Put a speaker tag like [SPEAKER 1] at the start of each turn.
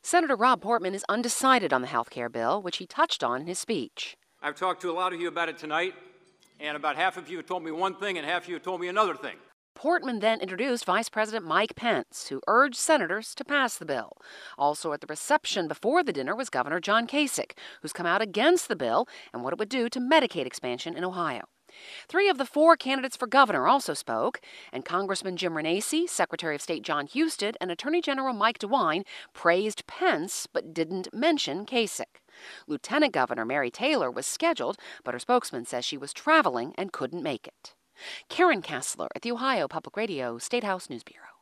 [SPEAKER 1] Senator Rob Portman is undecided on the health care bill, which he touched on in his speech.
[SPEAKER 2] I've talked to a lot of you about it tonight, and about half of you have told me one thing and half of you have told me another thing.
[SPEAKER 1] Portman then introduced Vice President Mike Pence, who urged senators to pass the bill. Also at the reception before the dinner was Governor John Kasich, who's come out against the bill and what it would do to Medicaid expansion in Ohio. 3 of the 4 candidates for governor also spoke, and Congressman Jim Renacci, Secretary of State John Husted, and Attorney General Mike DeWine praised Pence but didn't mention Kasich. Lieutenant Governor Mary Taylor was scheduled, but her spokesman says she was traveling and couldn't make it. Karen Kassler at the Ohio Public Radio State House News Bureau.